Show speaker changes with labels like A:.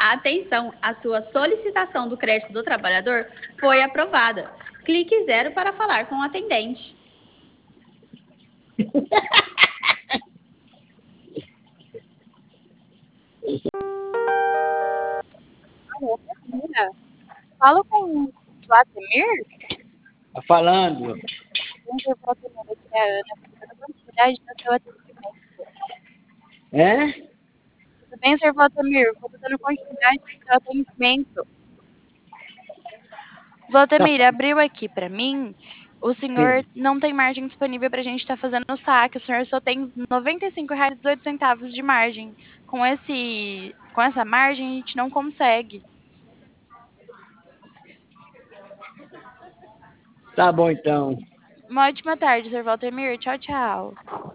A: Atenção, a sua solicitação do crédito do trabalhador foi aprovada. Clique 0 para falar com o atendente.
B: Alô, bom dia. Falo com o Vladimir?
C: Tá falando.
B: Bom dia, Vladimir. Aqui é a Ana, dando continuidade no seu atendimento.
C: É?
B: Tudo bem, Sr. Vladimir? Vou dando continuidade no seu atendimento. Vladimir, abriu aqui para mim. O senhor
C: Sim.
B: não tem margem disponível para a gente estar fazendo o saque. O senhor só tem R$ 95,18 de margem. Com essa margem, a gente não consegue.
C: Tá bom, então.
B: Uma ótima tarde, Sr. Vladimir. Tchau, tchau.